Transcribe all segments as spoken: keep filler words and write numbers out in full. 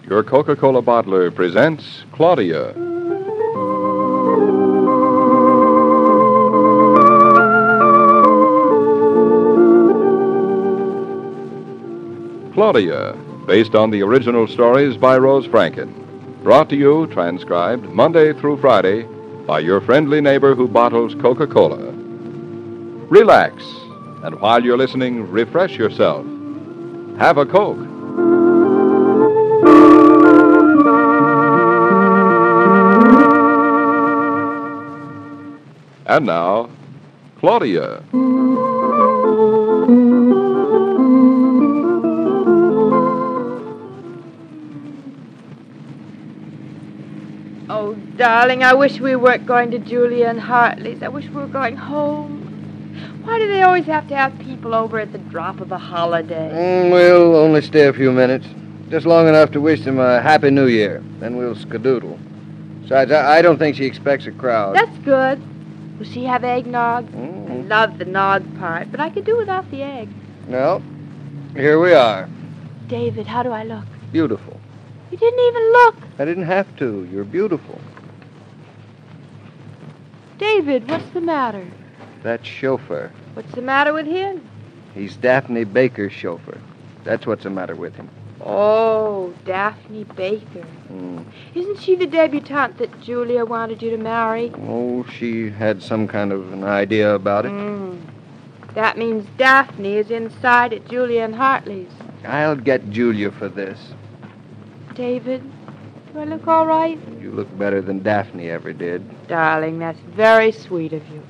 Your Coca-Cola bottler presents Claudia. Claudia, based on the original stories by Rose Franken. Brought to you, transcribed, Monday through Friday, by your friendly neighbor who bottles Coca-Cola. Relax, and while you're listening, refresh yourself. Have a Coke. And now, Claudia. Oh, darling, I wish we weren't going to Julia and Hartley's. I wish we were going home. Why do they always have to have people over at the drop of a holiday? Mm, we'll only stay a few minutes. Just long enough to wish them a Happy New Year. Then we'll skedoodle. Besides, I, I don't think she expects a crowd. That's good. Will she have eggnog? Mm. I love the nog part, but I could do without the egg. Well, here we are. David, how do I look? Beautiful. You didn't even look. I didn't have to. You're beautiful. David, what's the matter? That chauffeur. What's the matter with him? He's Daphne Baker's chauffeur. That's what's the matter with him. Oh, Daphne Baker. Mm. Isn't she the debutante that Julia wanted you to marry? Oh, she had some kind of an idea about it. Mm. That means Daphne is inside at Julia and Hartley's. I'll get Julia for this. David, do I look all right? You look better than Daphne ever did. Darling, that's very sweet of you.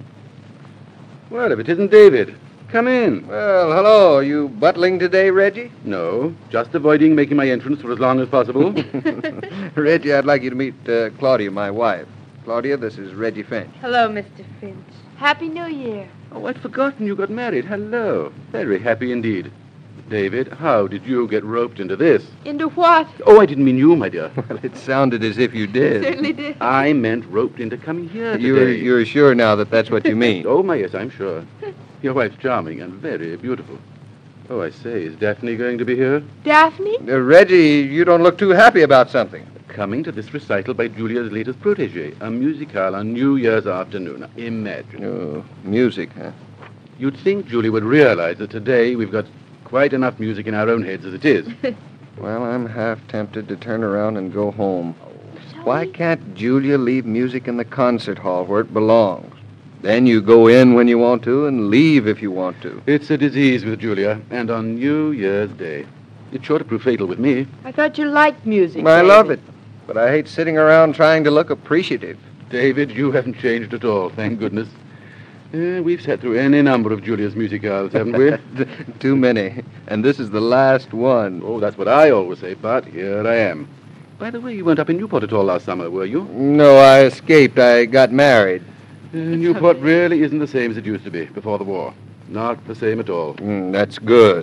Well, if it isn't David, come in. Well, hello. Are you butling today, Reggie? No, just avoiding making my entrance for as long as possible. Reggie, I'd like you to meet uh, Claudia, my wife. Claudia, this is Reggie Finch. Hello, Mister Finch. Happy New Year. Oh, I'd forgotten you got married. Hello. Very happy indeed. David, how did you get roped into this? Into what? Oh, I didn't mean you, my dear. Well, it sounded as if you did. Certainly did. I meant roped into coming here today. You're, you're sure now that that's what you mean? Oh, my, yes, I'm sure. Your wife's charming and very beautiful. Oh, I say, is Daphne going to be here? Daphne? Uh, Reggie, you don't look too happy about something. Coming to this recital by Julia's latest protege, a musicale on New Year's afternoon. Now, imagine. Oh, music, huh? You'd think Julia would realize that today we've got quite enough music in our own heads as it is. Well, I'm half tempted to turn around and go home. Shall Why we? can't Julia leave music in the concert hall where it belongs? Then you go in when you want to and leave if you want to. It's a disease with Julia, and on New Year's Day. It's sure to prove fatal with me. I thought you liked music, I David. love it, but I hate sitting around trying to look appreciative. David, you haven't changed at all, thank goodness. Uh, we've sat through any number of Julia's musicals, haven't we? Too many. And this is the last one. Oh, that's what I always say, but here I am. By the way, you weren't up in Newport at all last summer, were you? No, I escaped. I got married. Uh, Newport really isn't the same as it used to be before the war. Not the same at all. Mm, that's good.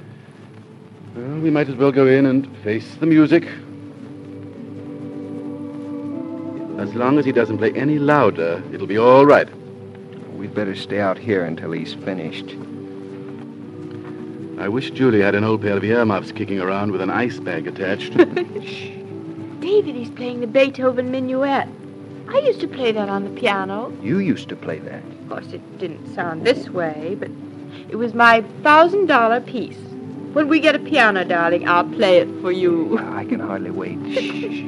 Well, we might as well go in and face the music. As long as he doesn't play any louder, it'll be all right. We'd better stay out here until he's finished. I wish Julie had an old pair of earmuffs kicking around with an ice bag attached. David, he's playing the Beethoven Minuet. I used to play that on the piano. You used to play that. Of course, it didn't sound this way, but it was my thousand dollar piece. When we get a piano, darling, I'll play it for you. I can hardly wait. Shh.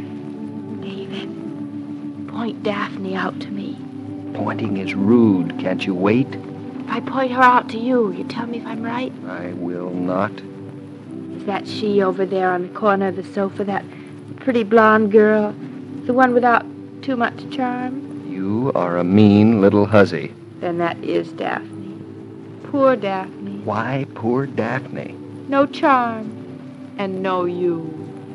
David, point Daphne out to me. Pointing is rude. Can't you wait? If I point her out to you, you tell me if I'm right? I will not. Is that she over there on the corner of the sofa, that pretty blonde girl? The one without too much charm? You are a mean little hussy. Then that is Daphne. Poor Daphne. Why poor Daphne? No charm. And no you.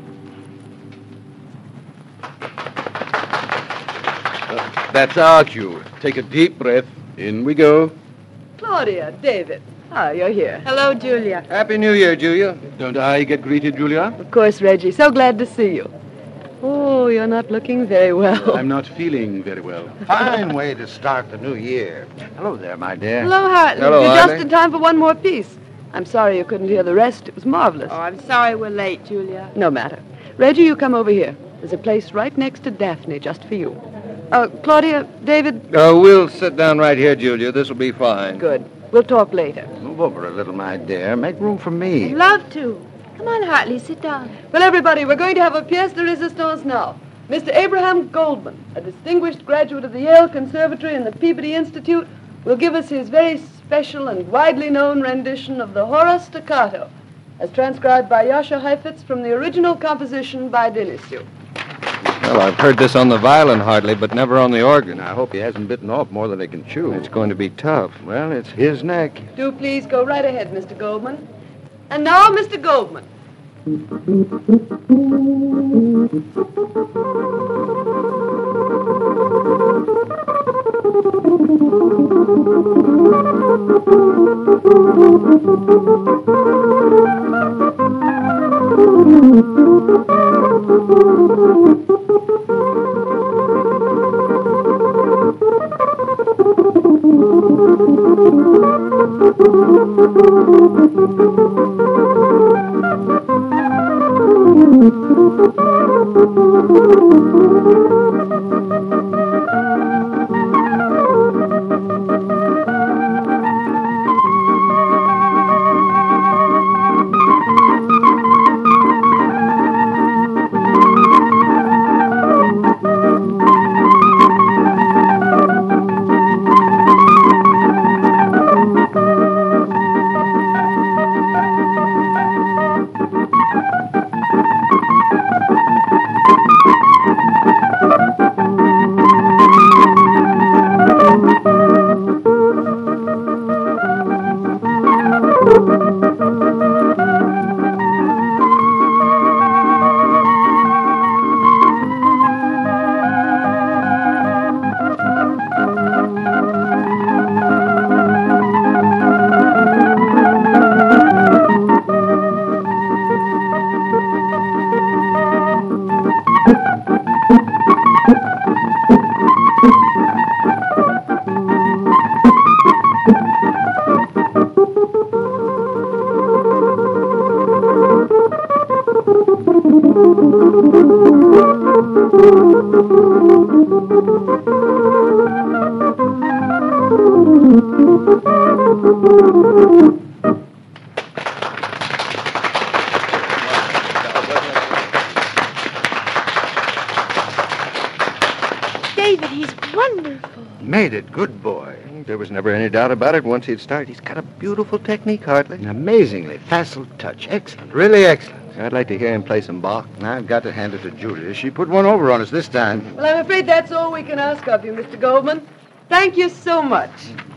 That's our cue. Take a deep breath. In we go. Claudia, David. Ah, you're here. Hello, Julia. Happy New Year, Julia. Don't I get greeted, Julia? Of course, Reggie. So glad to see you. Oh, you're not looking very well. I'm not feeling very well. Fine way to start the new year. Hello there, my dear. Hello, Hartley. Hello, You're Hartley. just in time for one more piece. I'm sorry you couldn't hear the rest. It was marvelous. Oh, I'm sorry we're late, Julia. No matter. Reggie, you come over here. There's a place right next to Daphne just for you. Uh, Claudia, David... Uh, we'll sit down right here, Julia. This will be fine. Good. We'll talk later. Move over a little, my dear. Make room for me. I'd love to. Come on, Hartley, sit down. Well, everybody, we're going to have a pièce de résistance now. Mister Abraham Goldman, a distinguished graduate of the Yale Conservatory and the Peabody Institute, will give us his very special and widely known rendition of the Horace Staccato, as transcribed by Jascha Heifetz from the original composition by Denisio. Well, I've heard this on the violin hardly, but never on the organ. I hope he hasn't bitten off more than he can chew. It's going to be tough. Well, it's his neck. Do please go right ahead, Mister Goldman. And now, Mister Goldman. David, he's wonderful. Made it. Good boy. There was never any doubt about it once he'd started. He's got a beautiful technique, Hartley. An amazingly facile touch. Excellent. Really excellent. I'd like to hear him play some Bach. I've got to hand it to Julia. She put one over on us this time. Well, I'm afraid that's all we can ask of you, Mister Goldman. Thank you so much.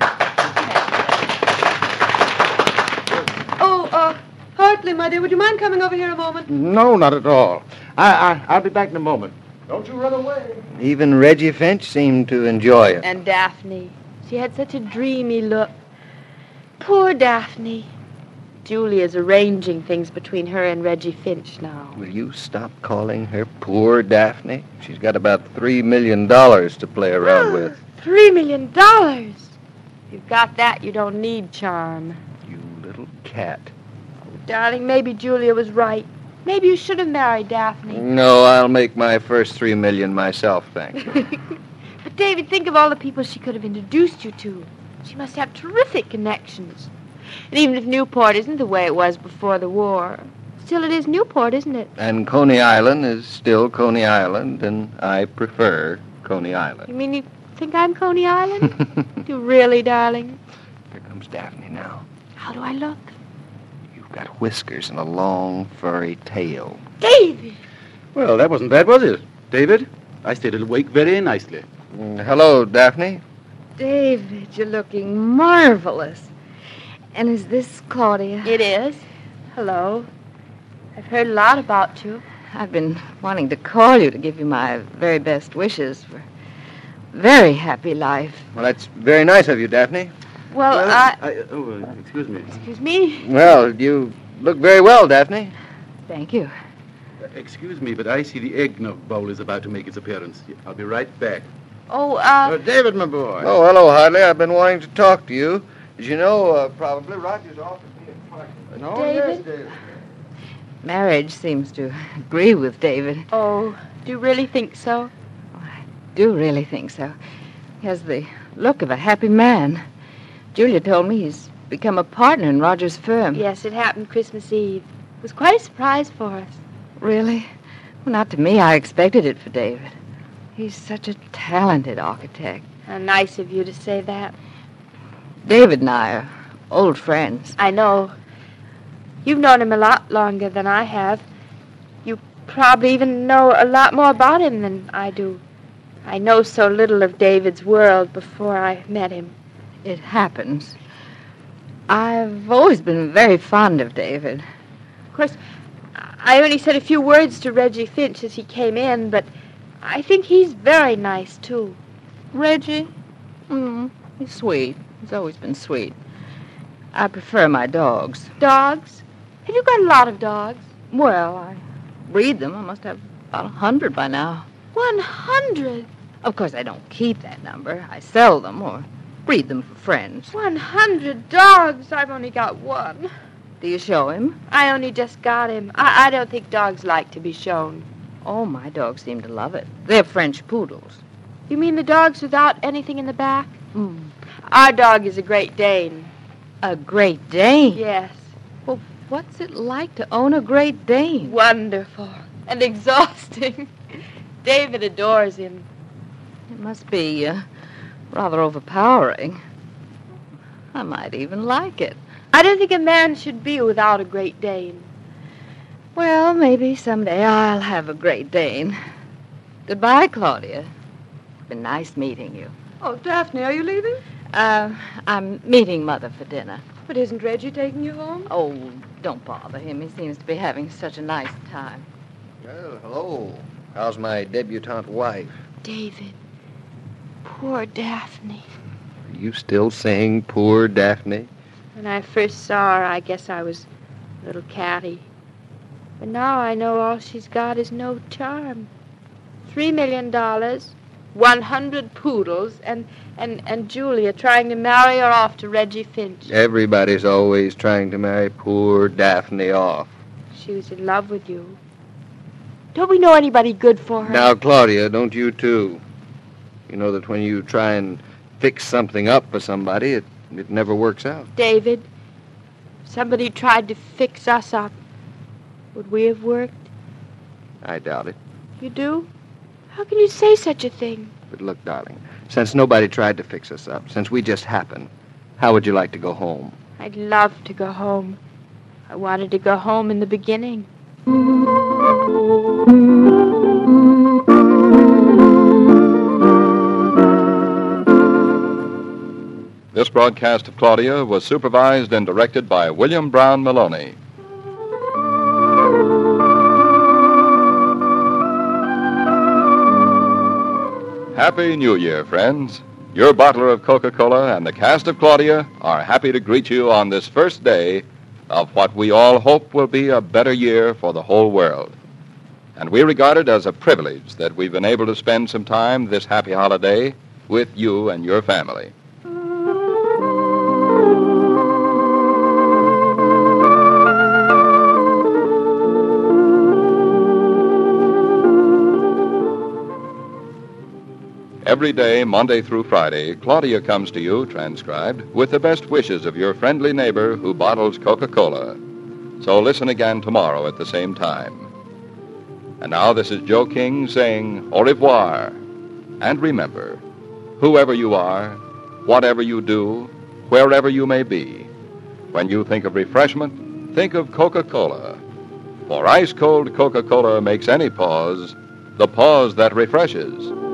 Oh, uh, Hartley, my dear, would you mind coming over here a moment? No, not at all. I, I, I'll be back in a moment. Don't you run away. Even Reggie Finch seemed to enjoy it. And Daphne. She had such a dreamy look. Poor Daphne. Julia's arranging things between her and Reggie Finch now. Will you stop calling her poor Daphne? She's got about three million dollars to play around with. Three million dollars. If you've got that, you don't need charm. You little cat. Darling, maybe Julia was right. Maybe you should have married Daphne. No, I'll make my first three million myself, thanks. But David, think of all the people she could have introduced you to. She must have terrific connections. And even if Newport isn't the way it was before the war, still it is Newport, isn't it? And Coney Island is still Coney Island, and I prefer Coney Island. You mean you think I'm Coney Island? You really, darling? Here comes Daphne now. How do I look? You've got whiskers and a long, furry tail. David! Well, that wasn't bad, was it? David, I stayed awake very nicely. Mm, hello, Daphne. David, you're looking marvelous. And is this Claudia? It is. Hello. I've heard a lot about you. I've been wanting to call you to give you my very best wishes for a very happy life. Well, that's very nice of you, Daphne. Well, Well, I... I oh, uh, excuse me. Excuse me? Well, you look very well, Daphne. Thank you. Uh, excuse me, but I see the eggnog bowl is about to make its appearance. I'll be right back. Oh, Uh, uh... David, my boy. Oh, hello, Hartley. I've been wanting to talk to you. As you know, uh, probably Roger's offered me a partner. No, David? yes, David. marriage seems to agree with David. Oh, do you really think so? I do really think so. He has the look of a happy man. Julia told me he's become a partner in Roger's firm. Yes, it happened Christmas Eve. It was quite a surprise for us. Really? Well, not to me. I expected it for David. He's such a talented architect. How nice of you to say that. David and I are old friends. I know. You've known him a lot longer than I have. You probably even know a lot more about him than I do. I know so little of David's world before I met him. It happens. I've always been very fond of David. Of course, I only said a few words to Reggie Finch as he came in, but I think he's very nice, too. Reggie? Mm, he's sweet. He's always been sweet. I prefer my dogs. Dogs? Have you got a lot of dogs? Well, I breed them. I must have about a hundred by now. One hundred? Of course, I don't keep that number. I sell them or breed them for friends. One hundred dogs? I've only got one. Do you show him? I only just got him. I, I don't think dogs like to be shown. Oh, my dogs seem to love it. They're French poodles. You mean the dogs without anything in the back? Mm. Our dog is a Great Dane. A Great Dane? Yes. Well, what's it like to own a Great Dane? Wonderful. And exhausting. David adores him. It must be uh, rather overpowering. I might even like it. I don't think a man should be without a Great Dane. Well, maybe someday I'll have a Great Dane. Goodbye, Claudia. It's been nice meeting you. Oh, Daphne, are you leaving? Uh, I'm meeting Mother for dinner. But isn't Reggie taking you home? Oh, don't bother him. He seems to be having such a nice time. Well, hello. How's my debutante wife? David. Poor Daphne. Are you still saying poor Daphne? When I first saw her, I guess I was a little catty. But now I know all she's got is no charm. Three million dollars, one hundred poodles, and, and, and Julia trying to marry her off to Reggie Finch. Everybody's always trying to marry poor Daphne off. She was in love with you. Don't we know anybody good for her? Now, Claudia, don't you too? You know that when you try and fix something up for somebody, it, it never works out. David, if somebody tried to fix us up, would we have worked? I doubt it. You do? How can you say such a thing? But look, darling, since nobody tried to fix us up, since we just happened, how would you like to go home? I'd love to go home. I wanted to go home in the beginning. This broadcast of Claudia was supervised and directed by William Brown Maloney. Happy New Year, friends. Your bottler of Coca-Cola and the cast of Claudia are happy to greet you on this first day of what we all hope will be a better year for the whole world. And we regard it as a privilege that we've been able to spend some time this happy holiday with you and your family. Every day, Monday through Friday, Claudia comes to you, transcribed, with the best wishes of your friendly neighbor who bottles Coca-Cola. So listen again tomorrow at the same time. And now this is Joe King saying au revoir. And remember, whoever you are, whatever you do, wherever you may be, when you think of refreshment, think of Coca-Cola. For ice-cold Coca-Cola makes any pause the pause that refreshes.